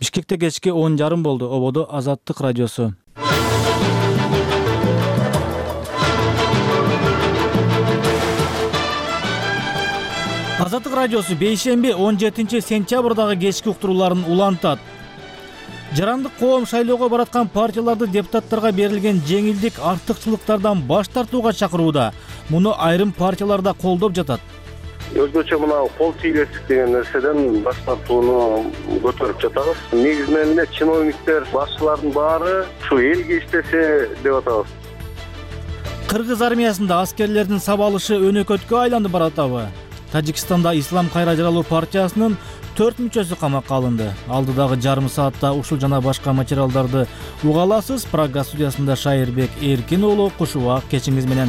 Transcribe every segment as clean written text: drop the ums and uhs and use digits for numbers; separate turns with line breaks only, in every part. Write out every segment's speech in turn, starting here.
Бишкекте кечки 10:30 болду. Ободо Азаттык радиосу. Азаттык радиосу бейшемби 17-сентябрдагы кечки уктурууларын улантат. Жарандык коом шайлоого бараткан партияларды депутаттарга берилген жеңилдик артыкчылыктардан баш тартууга чакырууда. Муну айрым партиялар да колдоп жатат.
Өзгөчө мына кол тийбестик деген нерседен баш тартууну көтөрүп жатабыз. Негизинен эле чиновниктер, башчылардын баары ушу элге иштесе деп атабыз.
Кыргыз армиясында аскерлердин сабалышы өнөкөткө айланып баратабы? Тажикстанда Ислам кайра жаралуу партиясынын 4 мүчөсү камакка алынды. Алдыдагы жарым саатта ушул жана башка материалдарды уга аласыз. Прага студиясында Шайырбек Эркин уулу Кушубак кечиңиз менен.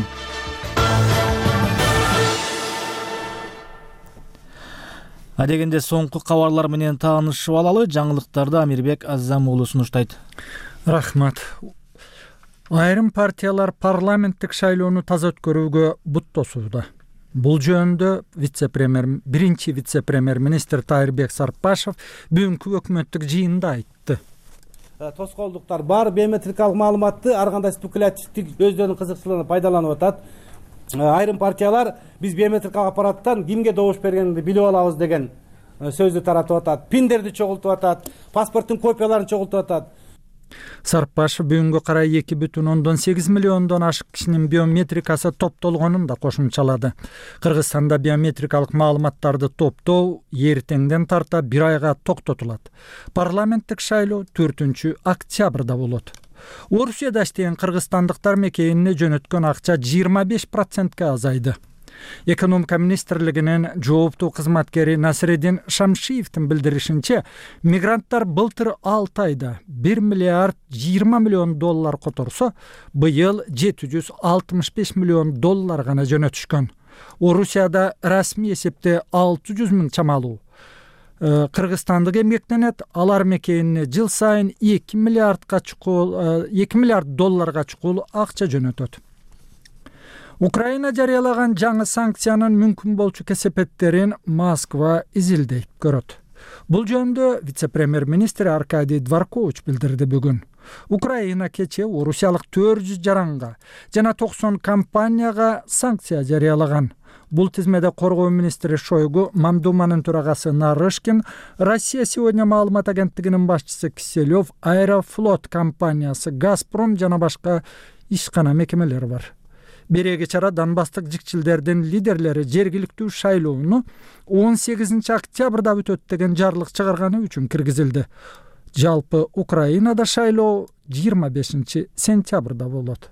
Адегенде соңку кабарлар менен таанышып алалы. Жаңылыктарды Амирбек Аззам уулу сунуштайт.
Рахмат. Айрым партиялар парламенттик шайлоону таза өткөрүүгө бут тосууда. Бул жөнүндө биринчи вице-премьер министр Тайырбек Сарпашев бүгүнкү өкмөттүк жыйында айтты.
Тоскоолдуктар бар, биометрикалык маалыматты ар кандай спекулятивдик өздөрүнүн кызыкчылыгына пайдаланып атат. Айрым партиялар биз биометрикалык аппараттан кимге добуш бергенди билип алабыз деген сөздү таратып атат. Пиндерди чогултуп атат, паспорттун копияларын чогултуп атат.
Сарпашев бүгүнгө карай 2,8 миллиондон ашык кишинин биометрикасы топтолгонун да кошумчалады. Кыргызстанда биометрикалык маалыматтарды топтоо эртеңден тарта 1 айга токтотулат. Парламенттик шайлоо 4-октябрда болот. Орусияда иштеген кыргызстандыктар мекенине жөнөткөн акча 25%ке азайды. Экономика министрлигинин жооптуу кызматкери Насреддин Шамшиевдин билдиришинче, мигранттар былтыр 6 айда 1 миллиард 20 миллион доллар которсо, быйыл 765 миллион доллар гана жөнөтүшкөн. Орусияда расмий эсепте 600 миң чамалуу кыргызстандык эмгектенет, алар мекенине жыл сайын 2 миллиард долларга чукул акча жөнөтөт. Украина жарыялаган жаңы санкциянын мүмкүн болчу кесепеттерин Москва изилдеп көрөт. Бул жөнүндө вице-премьер министр Аркадий Дворкович билдирди бүгүн. Украина кече орусиялык 400 жаранга жана 90 компанияга санкция жарыялаган. Бул тизмеде коргоо министри Шойгу, Мамдуманын төрагасы Нарышкин, Россия сегодня маалымат агенттигинин башчысы Киселев, Аэрофлот компаниясы, Газпром жана башка ишкана мекемелер бар. Береги чара Донбасстык жикчилдердин лидерлери жергиликтүү шайлоону 18 октябрда өтөт деген жарлык чыгарганы үчүн киргизилди. Жалпы Украинада шайлоо 25 сентябрда болот.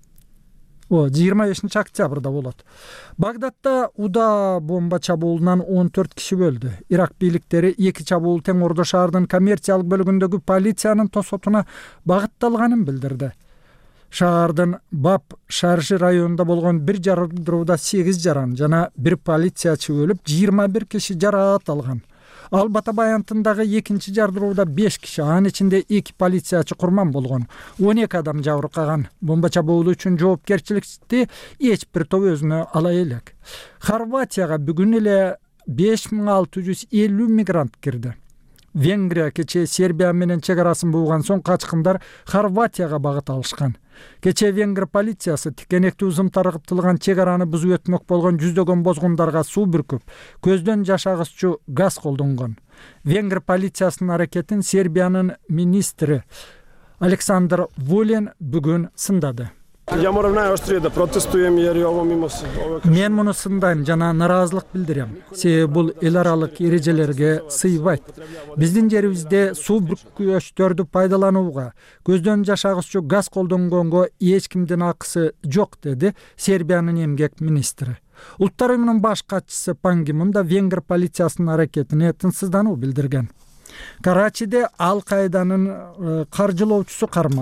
25 октябрда болот. Багдадда уда бомба чабуулунан 14 киши өлдү. Ирак бийликтери 2 чабуул тең Ордо шаардын коммерциялык бөлүгүндөгү полициянын тосотуна багытталганын билдирди. Шаардын Баб Шаржи районунда болгон бир жардырууда 8 жаран жана бир полициячы өлүп, 21 киши жараат алган. Ал Бата Баянтындагы экинчи жардырууда 5 киши, анын ичинде 2 полициячы курман болгон. 12 адам жабыркаган. Бомба чабуулу үчүн жоопкерчиликти эч бир топ өзүнө ала элек. Хорватияга бүгүн эле 5650 мигрант кирди. Венгрия кече Сербия менен чек арасын буган соң качкындар Хорватияга багыт алышкан. Кече Венгр полициясы тикенектүү узун таркытылган чек араны бузуп өтмөк болгон жүздөгөн бозгундарга суу бүркүп, көздөн жашагыччу газ колдонгон. Венгр полициясынын аракетин Сербиянын министри Александр Вулин бүгүн сындады.
Ja moram najoštrije da protestujem jer je ovo mimo
Мен муну сындайм жана нараазылык билдирем. Себеби бул эл аралык эрежелерге сыйбайт. Биздин жерибизде суу бүркүчтөрдү пайдаланууга, көздөн жашагыччу газ колдонгонго эч кимдин акысы жок, деди Сербиянын эмгек министри. Улуттар уюмунун баш катчысы Пан Ги Мун да Венгр полициясынын аракетине тынчсыздануу билдирген. Карачиде Ал-Каиданын каржылоочусу кармалды.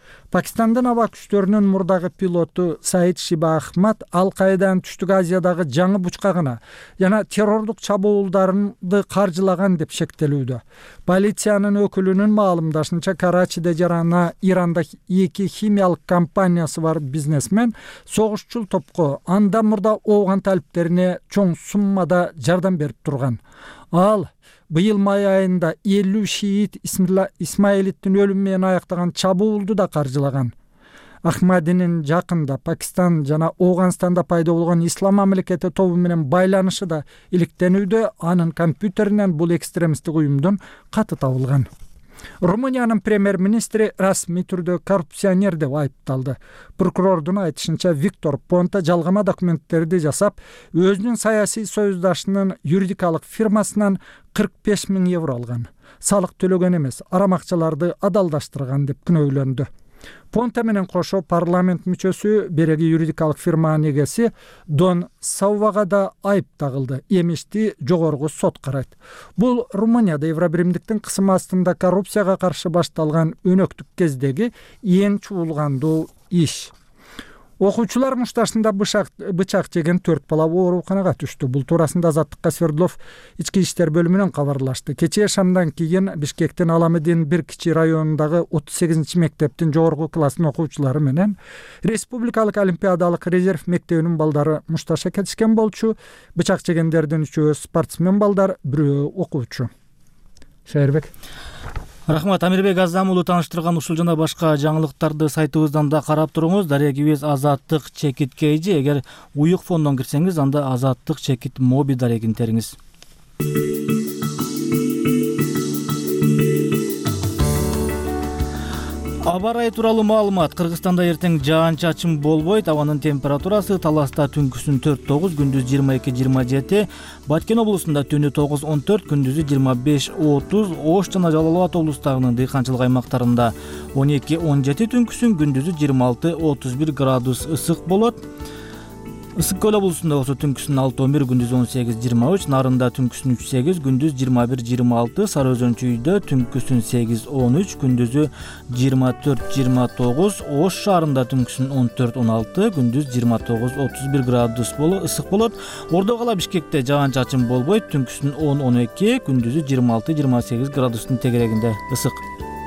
Пакистандын аба күчтөрүнүн мурдагы пилоту Саид Шиба Ахмад Ал-Каиданын Түштүк Азиядагы жаңы бучкагына жана террордук чабуулдарды каржылаган деп шектелүүдө. Полициянын өкүлүнүн маалымдашынча, Карачиде жарана Иранда 2 химиялык компаниясы бар бизнесмен согушчул топко анда мурда ооган талиптерине чоң суммада жардам берип турган. Ал быйыл май айында 50 шиит Исмаилиттин өлүмү менен аяктаган чабуулду да каржылаган. Ахмадинин жакында Пакистан жана Ооганстанда пайда болгон Ислам мамлекети тобу менен байланышы да иликтенүүдө, анын компьютеринен бул экстремисттик уюмдун каты табылган. Румыниянын премьер-министри расмий түрдө коррупционер деп айыпталды. Прокурордун айтышынча, Виктор Понта жалгама документтерди жасап, өзүнүн саясий союздашынын юридикалык фирмасынан 45 000 евро алган. Салык төлөгөн эмес, арамакчаларды адалдаштырган деп күнөөлөндү. Понта менен кошо парламент мүчөсү береги юридикалык фирманын эгеси Дон Саувага да айып тагылды. Эми жогорку сот карайт. Бул Румынияда Евробиримдиктин кысымы астында коррупцияга каршы башталган өнөктүк кездеги эң чуулгандуу иш. Окуучулар мушташында бычак жеген 4 бала ооруканага түштү. Бул туурасында Азаттыкка Свердлов ички иштер бөлүмүнөн кабарлашты. Кечээ шамдан кийин Бишкектин Аламедин бир кичи районундагы 38 мектептин жогорку класстын окуучулары менен Республикалык олимпиадалык резерв мектебинин балдары мушташка кетишкен болчу. Бычак жегендердин 3-өө спортсмен балдар, 1-өө окуучу. Шайырбек.
Рахмат, Амирбек Азам уулу тааныштырган ушул жана башка жаңылыктарды сайтыбыздан да карап туруңуз. Дарегибиз Азаттык чекит кейжи. Эгер уюк фондон кирсеңиз, анда Азаттык чекит моби дарегин териңиз. Аба ырайы тууралуу маалымат. Кыргызстанда эртең жаан-чачын болбойт. Абанын температурасы Таласта түнкүсүн 4-9, күндүз 22-27, Баткен облусунда түнү 9-14, күндүзү 25-30, Ош жана Жалал Абад облустарынын дыйканчылык аймактарында 12-17, түнкүсүн күндүзү 26-31 градус ысык болот. Ысык көл облусунда болсо түнкүсүн 6-11, күндүз 18-23, Нарында түнкүсүн 3-8, күндүз 21-26, Сары Өзөн чүйдө түнкүсүн 8-13, күндүзү 24-29, Ош шаарында түнкүсүн 14-16, күндүз 29-31 градус ысык болот. Ордо кала Бишкекте жаан-чачын болбойт, түнкүсүн 10-12, күндүзү 26-28 градустун тегерегинде ысык.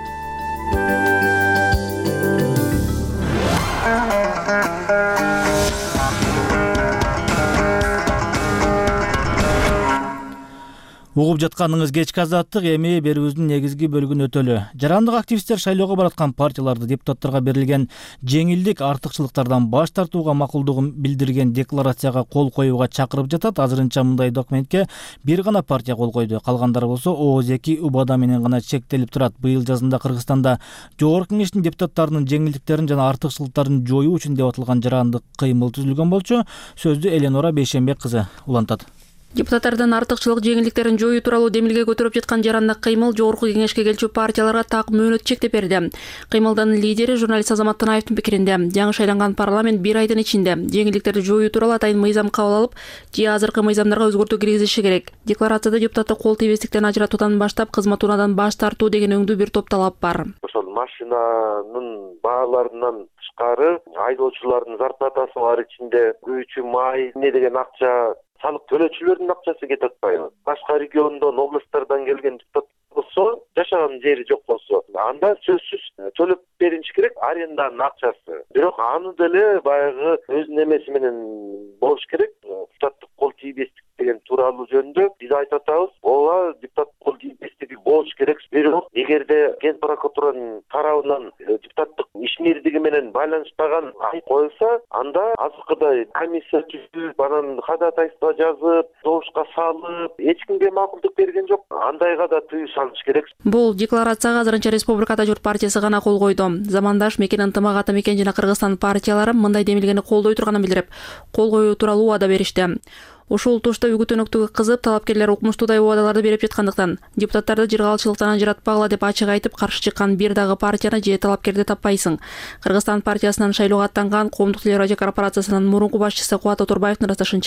Угуп жатканыңыз кечки Азаттык, эми берүүбүздүн негизги бөлүгүн өтөлү. Жарандык активисттер шайлоого бараткан партияларды депутаттарга берилген жеңилдик, артыкчылыктардан баш тартууга макулдугун билдирген декларацияга кол коюуга чакырып жатат. Азырынча мындай документке бир гана партия кол койду. Калгандары болсо ООЗ-2 убада менен гана чектелип турат. Быйыл жазында Кыргызстанда Жогорку Кеңештин депутаттарынын жеңилдиктерин жана артыкчылыктарын жоюу үчүн деп аталган жарандык кыймыл түзүлгөн болчу. Сөздү Эленора Бейшенбек кызы улантат.
Депутаттардын артыкчылык жеңилдиктерин жоюу тууралуу демилге көтөрүп жаткан жарандык кыймыл Жогорку Кеңешке келчү партияларга так мөөнөт чектеп берди. Кыймылдын лидери журналист Азамат Танаевдин пикиринде, жаңы шайланган парламент 1 айдын ичинде жеңилдиктерди жоюу тууралуу атайын мыйзам кабыл алып, же азыркы мыйзамдарга өзгөртүү киргизиши керек. Декларацияда депутатты кол тийбестиктен ажыратуудан баштап кызмат унаадан баш тартуу деген өңдүү бир топ талап бар.
Ошол машинанын бааларынан тышкары айдоочулардын зарплатасы бар, ичинде күйүүчү май эмне деген акча, салык төлөөчүлөрдүн акчасы кетип атпайбы? Башка региондон, областтардан келген депутат болсо, жашаган жери жок болсо, анда сөзсүз төлөп беринчи керек аренданын акчасы. Бирок аны деле баягы өзүнүн эмеси менен болуш керек. Депутаттык кол тийбестик деген тууралуу жөнүндө биз айтып атабыз. Ооба, депутат кол тийбестиги болуш керек. Бирок эгерде Ген прокуратуранын тарабынан депутаттык ишмердиги менен байланышпаган айып коюлса, анда азыркыдай комиссия түзүп, анан ходатайство жазып, добушка салып, эч кимге макулдук берген жок. Андайга да тыюу салыш керек.
Бул декларацияга азырынча Республикада Журт партиясы гана кол койду. Замандаш Мекен ынтымак ата мекен жана Кыргызстан партиялары мындай демилгени колдой турганын билдирип, кол коюу тууралуу убада беришти. Ушул тушта үгүт өнөктүгү кызып, талапкерлер укмуштуудай убадаларды берип жаткандыктан депутаттарды жыргалчылыктан ажыратпагыла деп ачык айтып каршы чыккан бир дагы партияны же талапкерди таппайсың. Кыргызстан партиясынан шайлоого аттанган Коомдук телерадио корпорациясынын мурунку башчысы Кубат Оторбаевдин ырасташынча,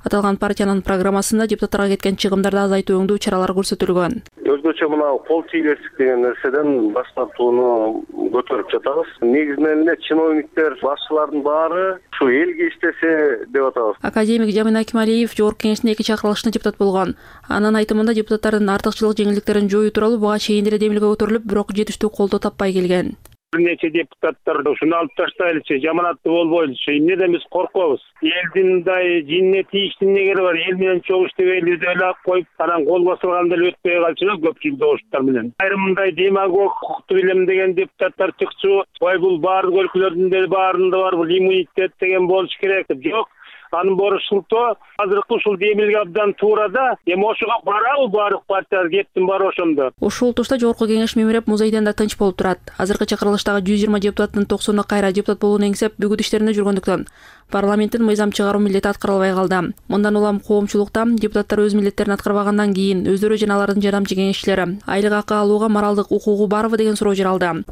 Аталган партиянын программасында депутаттарга кеткен чыгымдарды азайтуу өңдүү чаралары көрсөтүлгөн.
Өзгөчө мына кол тийбестик деген нерседен баш тартууну көтөрүп жатабыз. Негизинен эле чиновниктер, башчылардын баары ушу элге иштесе деп атабыз.
Академик Жамин Акималиев жогорку кеңештин 2 чакырылышында депутат болгон. Анын айтымында депутаттардын артыкчылык жеңилдиктерин жоюу тууралуу буга чейин деле демилге көтөрүлүп, бирок жетиштүү колдоо таппай келген.
Bir neçe deputatlar ушуну алып таштайлычы, жаманаттуу болбойлучу. Эмнеден биз коркобуз? Элдин мындай жинне тийиштин негери бар. Эл менен чогуу иштебейли деп эле коюп, анан кол басылганда эле өтпөй калчу көпчүлүк добуштар менен. Айрым мындай демагог, hukuktу билем деген депутаттар чыкчу. Ой, бул баардык өлкөлөрдүн деле баарында бар, бул иммунитет деген болуш керек. Жок. Анын борушултоо азыркы ушул демилге абдан туурада. Эми ошого барабы баардык партиялар кептин бар ошондо.
Ушул утурда жогорку кеңеш мемиреп музейден да тынч болуп турат. Азыркы чакырылыштагы 120 депутаттын 90-у кайра депутат болууну эңсеп бүгүт иштеринде жүргөндүктөн парламенттин мыйзам чыгаруу милдети аткарылбай калды. Мындан улам коомчулукта депутаттар өз милдеттерин аткарбагандан кийин өздөрү жана алардын жардамчы кеңешчилери айлык акы алууга моралдык укугу барбы деген суроо жаралды.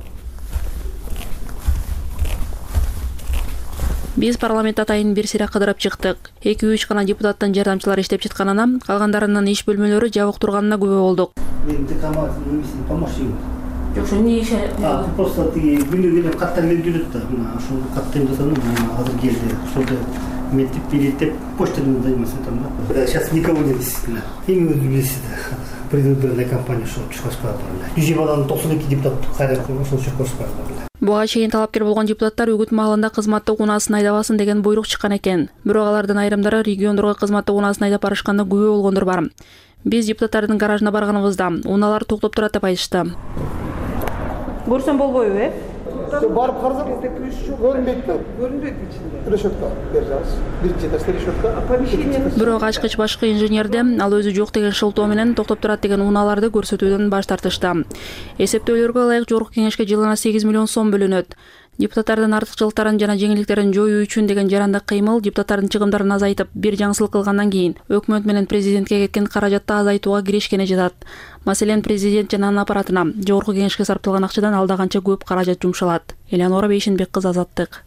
Биз парламент атайын бир сыйра кыдырып чыктык. 2-3 гана депутаттын жардамчылары иштеп жатканына, калгандарынын иш бөлмөлөрү жабык турганына күбө болдук.
Мен декаматын помощник. Жок, ошо эмне иш? Просто тиги күндө келип каттар келип жүрөт да. Мына ошол каттын жатам, азыр келди. Ошолду ментип билет деп почтадан заниматься этим да. Сейчас никого нет действительно. Эми өзүбүз предвыборная кампания ошо чыгышпай бар. 92 депутат кайра ошол чыгышпай бар.
Буга чейин талапкер болгон депутаттар үгүт маалында кызматтык унаасын айдабасын деген буйрук чыккан экен. Бирок алардын айрымдары региондорго кызматтык унаасын айдап барышканда күбө болгондор бар. Биз депутаттардын гаражына барганыбызда унаалар токтоп турат деп айтышты.
Көрсөм болбойбу,
Барып карасак, көрүнбөйт да. Көрүнбөйт ичинде. Решетка бержабыз. Биринчи этажда решетка.
Бирок ачкыч башкы инженерде ал өзү жок деген шылтоо менен токтоп турат деген унааларды көрсөтүүдөн баш тартышты. Эсептөөлөргө ылайык жогорку кеңешке жылына 8 миллион сом бөлүнөт. Депутаттардын артыкчылыктарын жана жеңилдиктерин жоюу үчүн деген жарандык кыймыл депутаттардын чыгымдарын азайтып, бир жаңсылык кылгандан кийин өкмөт менен президентке кеткен каражатты азайтууга киришкени жатат. Маселен, президент жана анын аппаратына жогорку кеңешке сарпталган акчадан алда канча көп каражат жумшалат. Элеонора Бейшенбек кызы, Азаттык.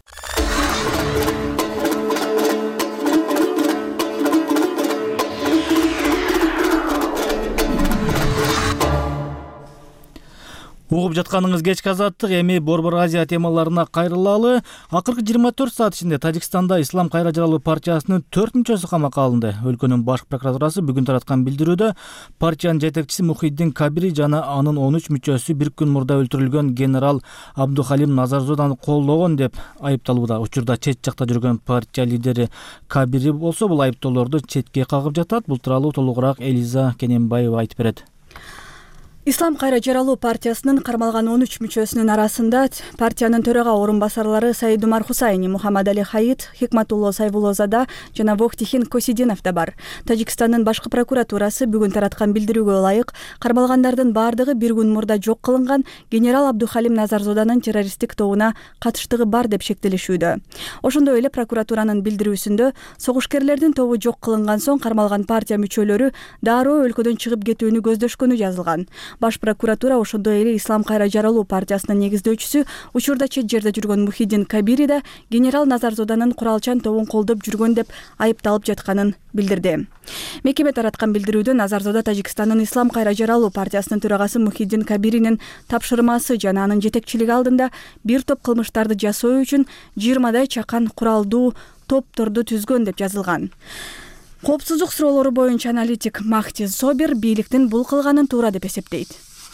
Угуп жатканыңыз кечки Азаттык. Эми Борбор Азия темаларына кайрылалы. Акыркы 24 саат ичинде Тажикстанда Ислам Кайра жаралуу партиясынын 4 мүчөсү камакка алынды. Өлкөнүн баш прокуратурасы бүгүн тараткан билдирүүдө партиянын жетекчиси Мухиддин Кабири жана анын 13 мүчөсү бир күн мурда өлтүрүлгөн генерал Абдухалим Назарзоданы колдогон деп айыпталууда. Учурда чет жакта жүргөн партия лидери Кабири болсо бул айыптоолорду четке кагып жатат. Бул тууралуу толугураак Элиза Кененбаева айтып берет.
Ислам Кайра жаралуу партиясынын кармалган 13 мүчөсүнүн арасында партиянын төрага орун басарлары Саидумар Хусайни, Мухаммад Али Хаид, Хикматулло Сайбулозада жана Вохтихин Косидинов да бар. Тажикстандын башкы прокуратурасы бүгүн тараткан билдирүүгө ылайык кармалгандардын баардыгы бир күн мурда жок кылынган генерал Абдухалим Назарзоданын террористтик тобуна катыштыгы бар деп шектелишүүдө. Ошондой эле прокуратуранын билдирүүсүндө согушкерлердин тобу жок кылынган соң кармалган партия мүчөлөрү дароо өлкөдөн чыгып кетүүнү көздөшкөнү жазылган. Баш прокуратура ошондой эле Ислам Кайра жаралуу партиясынын негиздөөчүсү, учурда чет жерде жүргөн Мухиддин Кабири да генерал Назарзоданын куралчан тобун колдоп жүргөн деп айыпталып жатканын билдирди. Мекеме тараткан билдирүүдө Назарзода Тажикстандын Ислам Кайра жаралуу партиясынын төрагасы Мухиддин Кабиринин тапшырмасы жана анын жетекчилиги алдында бир топ кылмыштарды жасоо үчүн 20дай чакан куралдуу топторду түзгөн деп жазылган. Коопсуздук суроолору боюнча аналитик Махти Собир бийликтин бул кылганын туура деп эсептейт.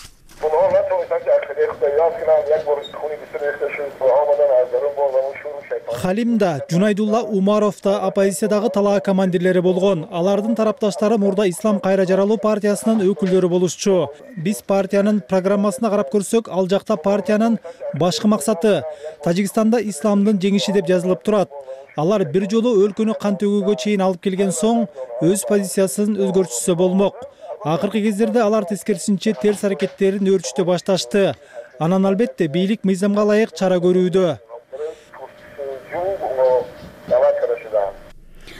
Халим да, Жунайдулла Умаров да оппозициядагы талаа командирлери болгон. Алардын тарапташтары мурда Ислам Кайра жаралуу партиясынын өкүлдөрү болушчу. Биз партиянын программасына карап көрсөк, ал жакта партиянын башкы максаты Тажикстанда исламдын жеңиши деп жазылып турат. Алар бир жолу өлкөнү кан төгүүгө чейин алып келген соң өз позициясын өзгөртүшсө болмок. Акыркы кездерде алар тескерисинче терс аракеттерин өөрчүтө башташты. Анан албетте бийлик мыйзамга ылайык чара көрүүдө.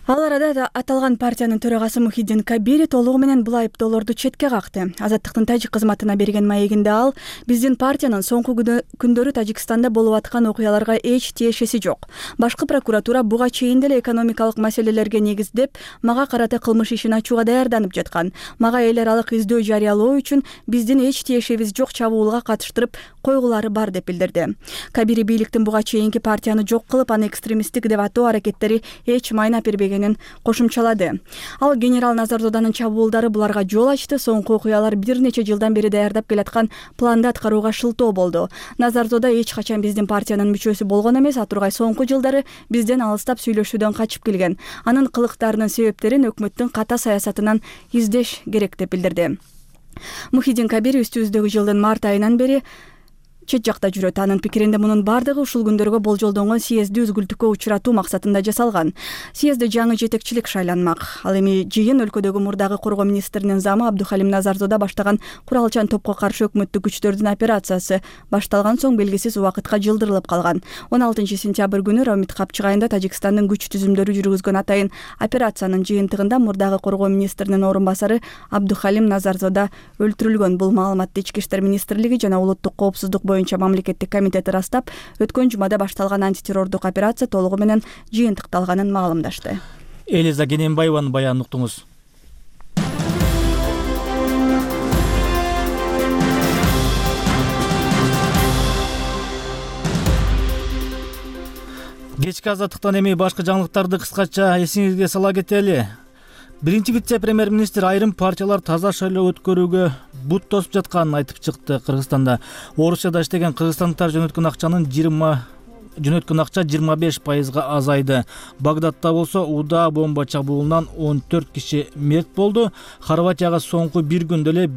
Ал арада аталган партиянын төрагасы Мухиддин Кабир толугу менен бул айыптоолорду четке какты. Азаттыктын тажик кызматына берген маегинде ал биздин партиянын соңку күндөрү Тажикстанда болуп аткан окуяларга эч тиешеси жок. Башкы прокуратура буга чейин деле экономикалык маселелерге негиздеп, мага карата кылмыш ишин ачууга даярданып жаткан. Мага эл аралык издөө жарыялоо үчүн биздин эч тиешебиз жок чабуулга катыштырып койгулары бар деп билдирди. Кабири бийликтин буга чейинки партияны жок кылып, аны экстремисттик деп атоо аракеттери эч майна бербеген кошумчалады. Ал генерал Назардоданын чабуулдары буларга жол ачты. Соңку окуялар бир нече жылдан бери даярдап келаткан планды аткарууга шылтоо болду. Назардода эч качан биздин партиянын мүчөсү болгон эмес, а тургай соңку жылдары бизден алыстап сүйлөшүүдөн качып келген. Анын кылыктарынын себептерин өкмөттүн ката саясатынан издеш керек деп билдирди. Мухиддин Кабир үстүбүздөгү жылдын март айынан бери чет жакта жүрөт. Анын пикиринде мунун бардыгы ушул күндөргө болжолдонгон съезди үзгүлтүккө учуратуу максатында жасалган. Съезде жаңы жетекчилик шайланмак. Ал эми жыйын өлкөдөгү мурдагы коргоо министринин замы Абдухалим Назардода баштаган куралчан топко каршы өкмөттүк күчтөрдүн операциясы башталган соң белгисиз убакытка жылдырылып калган. 16 сентябрь күнү Ромит Капчык айында Тажикстандын күч түзүмдөрү жүргүзгөн атайын операциянын жыйынтыгында мурдагы коргоо министринин орун басары Абдухалим Назардода өлтүрүлгөн. Бул маалыматты Ички иштер министрлиги жана улуттук коопсуздук боюнча мамлекеттик комитети растап, өткөн жумада башталган антитеррордук операция толугу менен жыйынтыкталганын маалымдашты.
Элиза Кененбаеванын баянын уктуңуз. Кечки азаттыктан эми башка жаңылыктарды кыскача эсиңизге сала кетели. Биринчи вице-премьер-министр айрым партиялар таза шайлоо өткөрүүгө бут тосуп жатканын айтып чыкты. Кыргызстанда Орусияда иштеген кыргызстандыктар жөнөткөн акча 25% азайды. Багдадта болсо УДА бомба чабуулунан 14 киши мерт болду. Хорватияга соңку бир күндө эле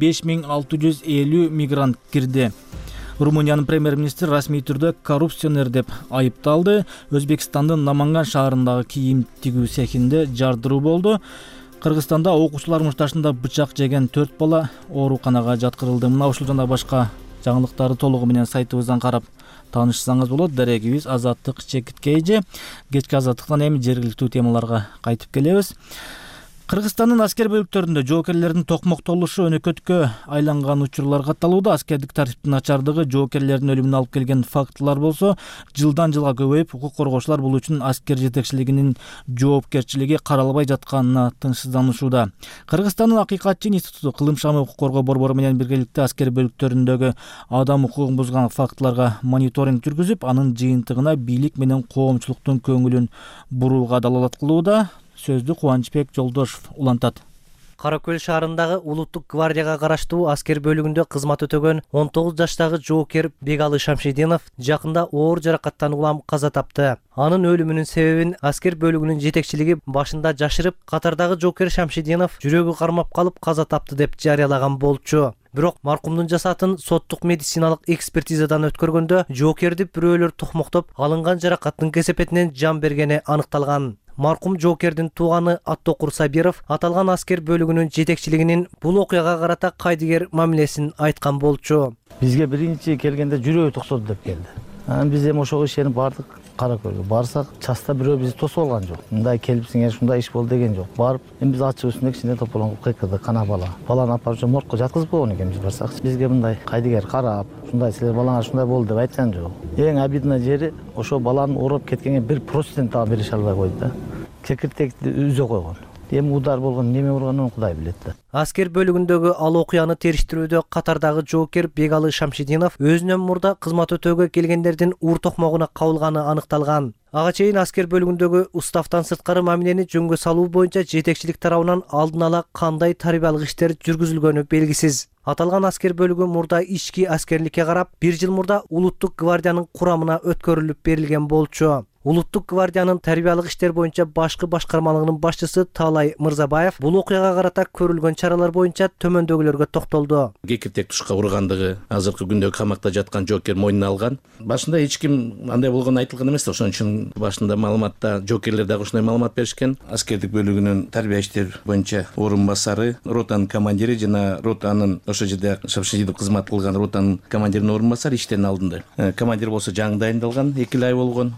5650 мигрант кирди. Румыниянын премьер-министри расмий түрдө коррупционер деп айыпталды. Өзбекстандын Наманган шаарындагы кийим тигүү цехинде жардыруу болду. Кыргызстанда окуучулар мушташында бычак жеген 4 бала ооруканага жаткырылды. Мына ушул жана башка жаңылыктарды толугу менен сайтыбыздан карап таанышсаңыз болот. Дарегибиз Азаттык Чекитке эже. Кечки азаттыктан эми жергиликтүү темаларга кайтып келебиз. Кыргызстандын аскер бөлүктөрүндө жоокерлердин токмоктолушу өнөкөткө айланган учурлар катталууда. Аскердик тартиптин начардыгы, жоокерлердин өлүмүнө алып келген фактылар болсо жылдан жылга көбөйүп, укук коргоочулар бул үчүн аскер жетекчилигинин жоопкерчилиги каралбай жатканына тынчсызданышууда. Кыргызстандын Акыйкатчы институту кылымшамы укук коргоо борбору менен биргеликте аскер бөлүктөрүндөгү адам укугун бузган фактыларга мониторинг жүргүзүп, анын жыйынтыгына бийлик менен коомчулуктун көңүлүн бурууга далалат кылууда. Сөздү Кубанычбек Жолдошов улантат.
Каракөл шаарындагы улуттук гвардияга караштуу аскер бөлүгүндө кызмат өтөгөн 19 жаштагы жоокер Бегалы Шамшидинов жакында оор жаракаттан улам каза тапты. Анын өлүмүнүн себебин аскер бөлүгүнүн жетекчилиги башында жашырып, катардагы жоокер Шамшидинов жүрөгү кармап калып каза тапты деп жарыялаган болчу. Бирок маркумдун жасатын соттук медициналык экспертизадан өткөргөндө жоокерди бирөөлөр токмоктоп, алынган жаракаттын кесепетинен жан бергени аныкталган. Маркум жоокердин тууганы Аттокур Сабиров аталган аскер бөлүгүнүн жетекчилигинин бул окуяга карата кайдыгер мамилесин айткан болчу.
Бизге биринчи келгенде жүрөгү токсоду деп келди. Биз эми ошого ишенип бардык. Каракөлгө барсак, часта бирөө бизди тосуп алган жок. Мындай келипсиңер, ушундай иш болду деген жок. Барып, эми биз ачык үстүндө кичине тополоңуп кыйкырдык, кана бала. Баланы алып барып моргко жаткызып койгон экен биз барсак. Бизге мындай кайдыгер карап, ушундай силер балаңар ушундай болду деп айткан жок. Эң обидный жери ошо баланы урап кеткенге 1% дагы берише албай койду да. Кекиртекти үзө койгон. Эми удар болгон, неме урганын Кудай билет да.
Аскер бөлүгүндөгү ал окуяны териштирүүдө катардагы жоокер Бегалы Шамшидинов өзүнөн мурда кызмат өтөөгө келгендердин ур токмогуна кабылганы аныкталган. Ага чейин аскер бөлүгүндөгү уставтан сырткары мамилени жөнгө салуу боюнча жетекчилик тарабынан алдын ала кандай тарбиялык иштер жүргүзүлгөнү белгисиз. Аталган аскер бөлүгү мурда ички аскерликке карап, 1 жыл мурда улуттук гвардиянын курамына өткөрүлүп берилген болчу. Улуттук гвардиянын тарбиялык иштер боюнча башкы башкармалыгынын башчысы Таалай Мырзабаев бул окуяга карата көрүлгөн чаралар боюнча төмөндөгүлөргө токтолду.
Кекиртек тушка ургандыгы азыркы күндө камакта жаткан жоокер мойнуна алган. Башында эч ким андай болгону айтылган эмес, ошон үчүн башында маалыматта жоокерлер дагы ушундай маалымат беришкен. Аскердик бөлүгүнүн тарбия иштер боюнча орун басары, ротанын командири жана ротанын ошо жерде Шамшидинов кызмат кылган ротанын командиринин орун басары иштен алынды. Командир болсо жаңы дайындалган, 2 ай болгон. Дагы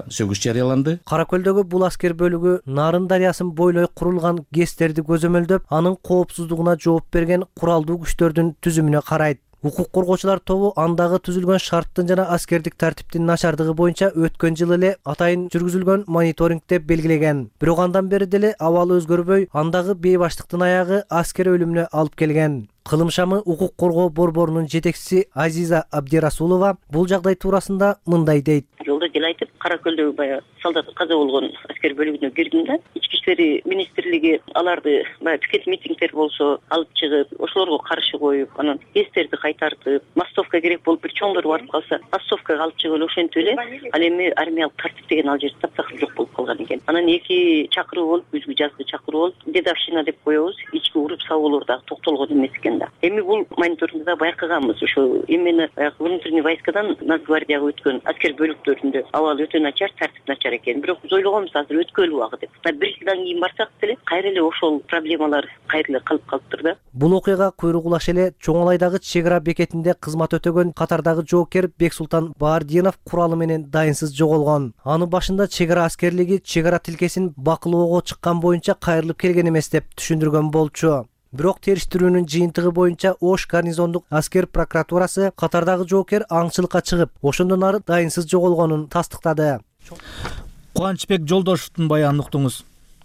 сөгүш жарыяланды.
Кара Көлдөгү бул аскер бөлүгү Нарын дарыясын бойлой курулган ГЭСтерди көзөмөлдөп, анын коопсуздугуна жооп берген куралдуу күчтөрдүн түзүмүнө карайт. Укук коргоочулар тобу андагы түзүлгөн шарттын жана аскердик тартиптин начардыгы боюнча өткөн жылы эле атайын жүргүзүлгөн мониторингде белгилеген. Бирок андан бери деле абалы өзгөрбөй, андагы бейбаштыктын аягы аскер өлүмүнө алып келген. Кылым шамы укук коргоо борборунун жетекчиси Азиза Абдирасулова бул жагдай туурасында мындай дейт.
Жолдо жел айтып, Кара Көлдөгү баягы солдат каза болгон аскер бөлүгүнө кирдим да. Ички иштери министрлиги аларды баягы пикет митингдер болсо алып чыгып, ошолорго каршы коюп, анан ГЭСтерди кайтартып, массовка керек болуп бир чоңдор барып калса, массовкага алып чыгып ошентип эле. Ал эми армиялык тартип деген ал жерде таптакыр жок болуп калган экен. Анан эки чакыруу болуп, күзгү жазгы чакыруу болуп, дедовщина деп коебуз, ички уруп сабоолор дагы токтолгон эмес экен да. Эми бул мониторингде байкаганбыз. Ошо эмени внутренний войскадан Нацгвардияга өткөн аскер бөлүктөрүндө абал өтө начар, тартип начар экен. Бирок биз ойлогонбуз азыр өткөлү убагы деп. Бир жылдан кийин барсак деле кайра эле ошол проблемалар кайра эле калып калыптыр да.
Бул окуяга куйрук улаш эле Чоңалайдагы чек ара бекетинде кызмат өтөгөн катардагы жоокер Бексултан Баардинов куралы менен дайынсыз жоголгон. Анын башында чек ара аскерлиги чек ара тилкесин бакылоого чыккан боюнча кайрылып келген эмес деп түшүндүргөн болчу. Бирок териштирүүнүн жыйынтыгы боюнча Ош гарнизондук аскер прокуратурасы катардагы жоокер аңчылыкка чыгып, ошондон ары дайынсыз жоголгонун тастыктады.
Кубанычбек Жолдошовдун баянын уктуңуз.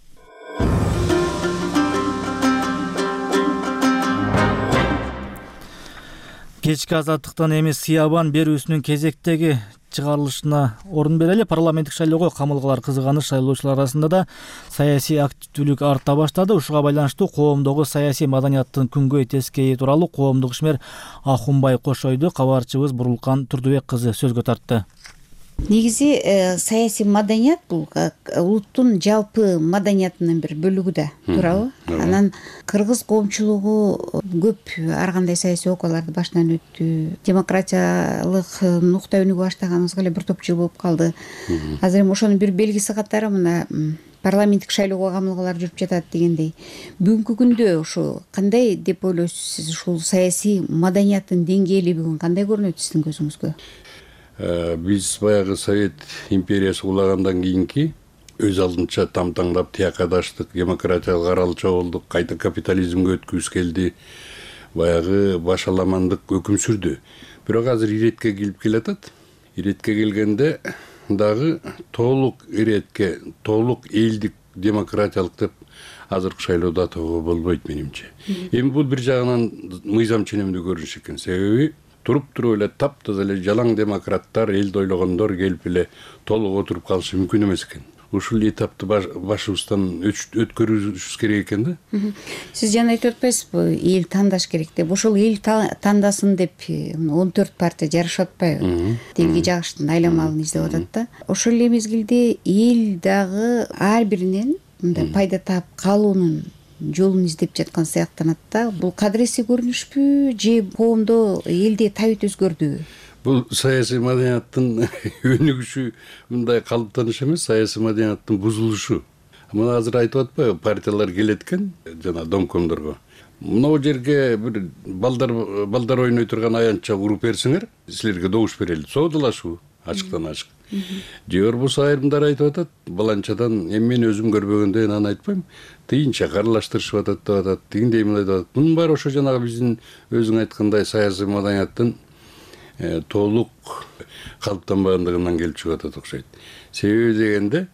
Кечки азаттыктан эмес сыябан берүүсүнүн кезектеги чыгарылышына орун берели. Парламенттик шайлоого камылгалар кызыганыш, шайлоочулар арасында да саясий активдүүлүк арта баштады. Ушуга байланыштуу коомдогу саясий маданияттын күнгөй тескейи тууралуу коомдук ишмер Ахунбай Кошойду кабарчыбыз Бурулкан Турдубек кызы сөзгө тартты.
Негизи саясий маданият бул улуттун жалпы маданиятынын бир бөлүгү да, туурабы? Анан кыргыз коомчулугу көп ар кандай саясий окуяларды башынан өттү. Демократиялык нукта өнүгүп баштаганыбызга эле бир топ жыл болуп калды. Азыр эми ошонун бир белгиси катары мына парламенттик шайлоого камылгалар жүрүп жатат дегендей. Бүгүнкү күндө ушу кандай деп ойлойсуз сиз? Ушул саясий маданияттын деңгээли бүгүн кандай көрүнөт сиздин көзүңүзгө?
Биз баягы Совет империясы кулагандан кийинки өз алдынча тамтаңдап тиякадаштык, демократиялык аралча болдук, кайта капитализмге өткүбүз келди. Баягы башаламандык өкүм сүрдү. Бирок азыр иретке келип келатат. Иретке келгенде дагы толук иретке, толук элдик демократиялык деп азыркы шайлоодо атоого болбойт менимче. Эми бул бир жагынан мыйзам ченемдүү көрүнүш экен. Себеби туруп эле таптаза эле жалаң демократтар, элди ойлогондор келип эле толук отуруп калышы мүмкүн эмес экен. Ушул этапты башыбыздан өткөрүшүбүз керек экен да.
Сиз жана айтып атпайсызбы, эл тандаш керек деп. Ошол эл тандасын деп 14 партия жарышып атпайбы? Элге жагыштын айламалын издеп атат да. Ошол эле мезгилде эл дагы ар биринен мындай пайда таап калуунун жолун издеп жаткан сыяктанат да. Бул кадыресе көрүнүшпү же коомдо элде табит өзгөрдүбү?
Бул саясий маданияттын өнүгүшү мындай калыптаныш эмес, саясий маданияттын бузулушу. Мына азыр айтып атпайбы, партиялар келет экен жана домкомдорго. Мына жерге бир балдар ойной турган аянтча уруп берсеңер, силерге добуш берели. Соодалашуу ачыктан ачык. Же болбосо айрымдар айтып атат, баланчадан эми мен өзүм көрбөгөндөн анан айтпайм, тыйынча аралаштырышып атат деп атат, тигиндей мындай деп атат. Мунун баары ошо жанагы биздин өзүң айткандай саясий маданияттын толук калыптанбагандыгынан келип чыгып атат окшойт. Себеби дегенде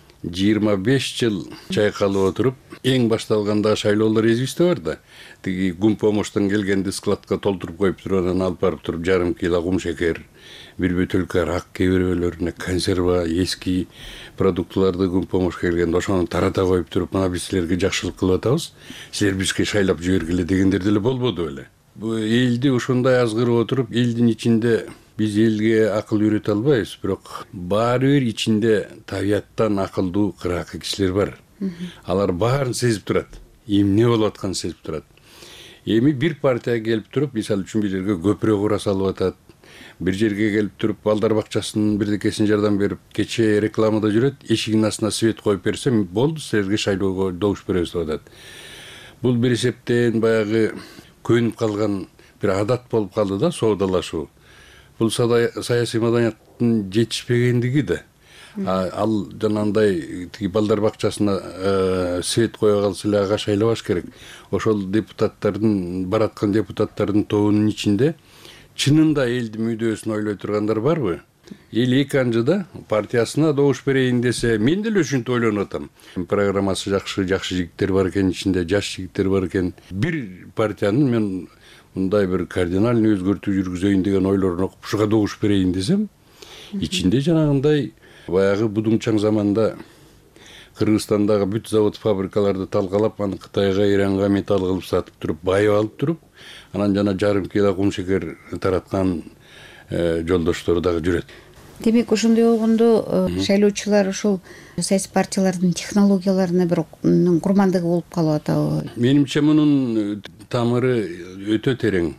25 жыл чайкалып отуруп, эң башталганда шайлоолор эсибизде бар да. Тиги Гумпомоштон келгенди складка толтуруп коюп туруп, анан алып барып туруп, жарым кило кум шекер, бир бөтөлкө ак кебербөлөрүнө консерва, эски продуктыларды Гумпомош келгенде ошону тарата коюп туруп, мына биз силерге жакшылык кылып атабыз, силер бизге шайлап жибергиле дегендер деле болбоду беле. Бу элди ушундай азгырып отуруп, элдин ичинде биз элге акыл үйрөтө албайбыз, бирок баары бир ичинде табияттан акылдуу кыракы кишилер бар. Алар баарын сезип турат. Эмне болуп атканын сезип турат. Эми бир партия келип туруп, мисалы үчүн бир жерге көпүрө кура салып атат. Бир жерге келип туруп, балдар бакчасынын бирдекесин жардам берип, кече рекламада жүрөт, эшигинин астына свет коюп берсем, болду, силерге шайлоого добуш беребиз деп атат. Бул бир эсептен баягы көнүп калган бир адат болуп калды да, соодалашуу. Бул саясий маданияттын жетишпегендиги да. Ал жанагындай тиги балдар бакчасына свет кое калса эле ага шайлабаш керек. Ошол депутаттардын бараткан депутаттардын тобунун ичинде чынында элдин мүдөөсүн ойлой тургандар барбы? Эл эки анжыда партиясына добуш берейин десе, мен деле ушинтип ойлонуп атам. Программасы жакшы жигиттер бар экен, ичинде жаш жигиттер бар экен. Бир партиянын мен мындай бир кардинальный өзгөртүү жүргүзөйүн деген ойлорун окуп, ушуга добуш берейин десем, ичинде жанагындай баягы будуңчаң заманда Кыргызстандагы бүт завод фабрикаларды талкалап, аны Кытайга, Иранга металл кылып сатып туруп, байып алып туруп, анан жана жарым кило кум шекер тараткан жолдоштору дагы жүрөт.
Демек, ошондой болгондо шайлоочулар ошол саясий партиялардын технологияларына бир курмандыгы болуп калып атабы?
Менимче мунун тамыры өтө терең.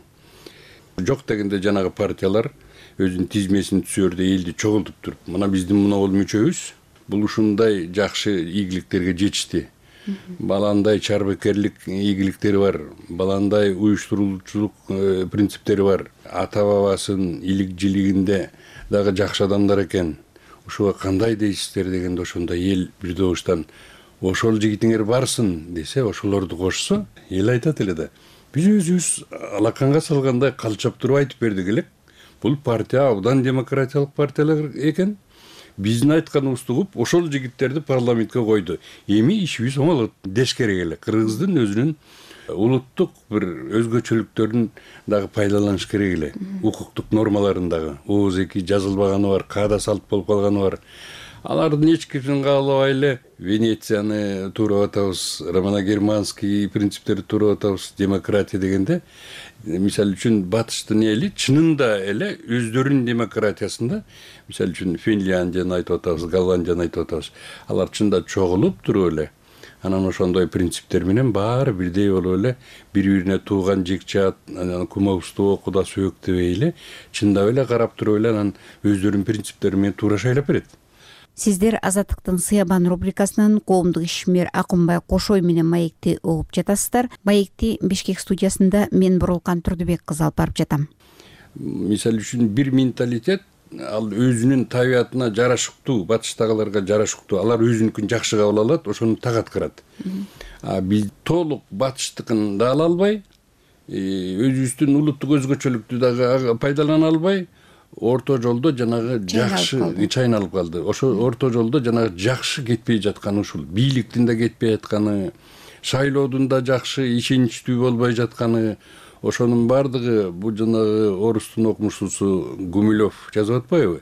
Жок дегенде жанагы партиялар өзүнүн тизмесин түзөрдө элди чогултуп туруп, мына биздин моногул мүчөбүз бул ушундай жакшы ийгиликтерге жетишти. Баландай чарбакерлик ийгиликтери бар, баландай уюштуруучулук принциптери бар. Ата бабасынын илик-жилигинде дагы жакшы адамдар экен. Ушуга кандай дейсиздер дегенде ошондой эл бир добуштан ошол жигитиңер барсын десе, ошолорду кошсо, эл айтат эле да. Биз өзүбүз алаканга салгандай калчап туруп айтып бердик элек. Бул партия абдан демократиялык партиялар экен. Биздин айтканыбызды угуп, ошол жигиттерди парламентке койду. Эми ишибиз оңолот деш керек эле. Кыргыздын өзүнүн улуттук бир өзгөчөлүктөрүн дагы пайдаланыш керек эле. Укуктук нормаларын дагы. Ооз эки жазылбаганы бар, каада салт болуп калганы бар. Алардын эч кимин каалабай эле Венецияны туурап атабыз, Романо Германский принциптерди туурап атабыз, демократия дегенде, мисалы үчүн батыштын эли чынында эле өздөрүнүн демократиясында, мисалы үчүн Финляндияны айтып атабыз, Голландияны айтып атабыз, алар чында чогулуп туруп эле, анан ошондой принциптер менен баары бирдей болуп эле, бири-бирине тууган жекчат, кумовство, куда сөөк дебей эле, чындап эле карап туруп эле, анан өздөрүнүн принциптери менен туура шайлап берет.
Сиздер Азаттыктын Сыябан рубрикасынын коомдук ишмер Акынбай Кошой менен маекти угуп жатасыздар. Маекти Бишкек студиясында мен Бурулкан Турдубек кызы алып барып жатам.
Мисалы үчүн бир менталитет ал өзүнүн табиятына жарашыктуу, батыштагыларга жарашыктуу, алар өзүнүкүн жакшы кабыл алат, ошону так аткарат. Биз толук батыштыкын да ала албай, өзүбүздүн улуттук өзгөчөлүктү дагы пайдалана албай, орто жолдо жанагы жакшы чайналып калды. Ошо орто жолдо жанагы жакшы кетпей жатканы ушул. Бийликтин да кетпей жатканы, шайлоодун да жакшы ишеничтүү болбой жатканы, ошонун бардыгы бул жанагы орустун окумуштуусу Гумилев жазып атпайбы?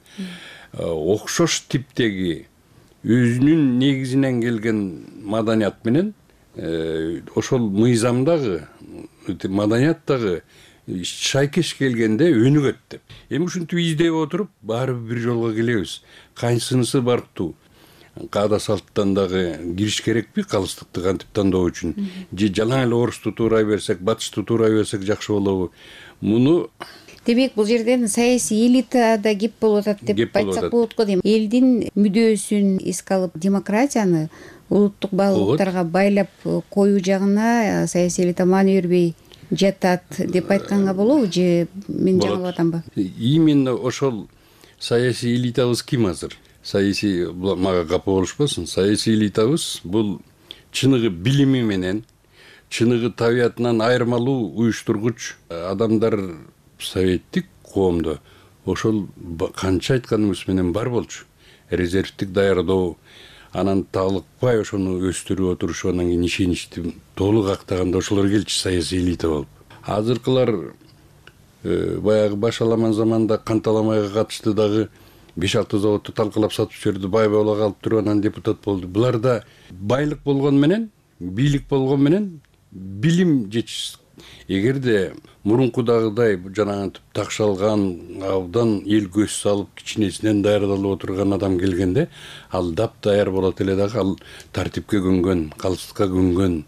Окшош типтеги өзүнүн негизинен келген маданият менен ошол мыйзамдагы маданияттагы шайкеш келгенде өнүгөт деп. Эми ушинтип издеп отуруп, баары бир жолго келебиз. Кайсынысы барктуу? Каада салттан дагы кириш керекпи калыстыкты кантип тандоо үчүн? Же жалаң эле орусту туурай берсек, батышты туурай берсек жакшы болобу? Муну
демек, бул жерден саясий элита да кеп болуп атат деп айтсак болот го дейм. Элдин мүдөөсүн эске алып, демократияны улуттук баалуулуктарга байлап коюу жагына саясий элита маани бербей жатат деп айтканга болобу, же мен жаңылып атамбы?
Именно ошол саясий элитабыз ким азыр? Саясий, мага капа болушпасын, саясий элитабыз бул чыныгы билими менен, чыныгы табиятынан айырмалуу уюштургуч адамдар советтик коомдо ошол канча айтканыбыз менен бар болчу. Резервтик даярдоо, анан талыкпай ошону өстүрүп отурушуп, анан кийин ишеничти толук актаганда ошолор келчү саясий элита болуп. Азыркылар баягы баш аламан заманда канталамайга катышты дагы 5-6 заводду талкалап сатып жиберди, бай боло калып туруп анан депутат болду. Буларда байлык болгон менен, бийлик болгон менен билим жетишсиз. Эгерде мурункудагыдай жанагынтип такшалган, абдан эл көз салып кичинесинен даярдалып отурган адам келгенде, ал даяр болот эле дагы, ал тартипке көнгөн, калыстыкка көнгөн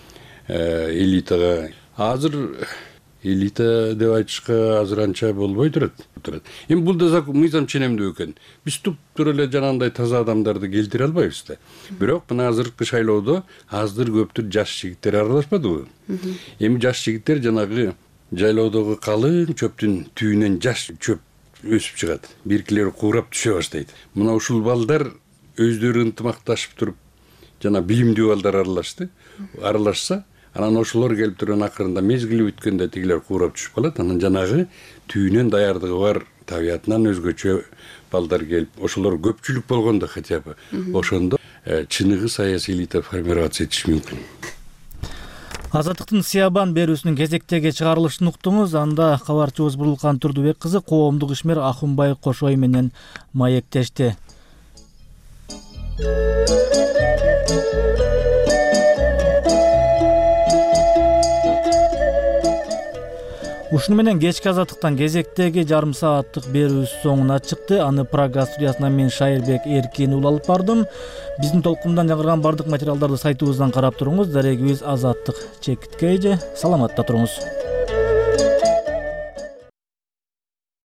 элитага. Азыр элита деп айтышка азыр анча болбой турат. Эми бул да мыйзам ченемдүү экен. Биз туп-тура эле жанагындай таза адамдарды келтире албайбыз да. Бирок мына азыркы шайлоодо аздыр көптүр жаш жигиттер аралашпадыбы? Эми жаш жигиттер жанагы жайлоодогу калың чөптүн түбүнөн жаш чөп өсүп чыгат. Биркилери куурап түшө баштайт. Мына ушул балдар өздөрү ынтымакташып туруп жана билимдүү балдар аралашса, анан ошолор келип турган акырында мезгили бүткөндө тигилер куурап түшүп калат. Анан жанагы түйүнөн даярдыгы бар, табиятынан өзгөчө балдар келип, ошолор көпчүлүк болгондо хотя бы ошондо чыныгы саясий элита формироваться этиш мүмкүн.
Азаттыктын Сиябан берүүсүнүн кезектеги чыгарылышын уктуңуз. Анда кабарчыбыз Бурулкан Турдубек кызы коомдук ишмер Акунбай Кошой менен маектешти. Ушуну менен кечки азаттыктан кезектеги жарым сааттык берүүбүз соңуна чыкты. Аны Прага студиясынан мен Шайырбек Эркин ул алып бардым. Биздин толкундан жаңырган бардык материалдарды сайтыбыздан карап туруңуз. Дарегибиз Азаттык чекиткейже. Саламатта туруңуз.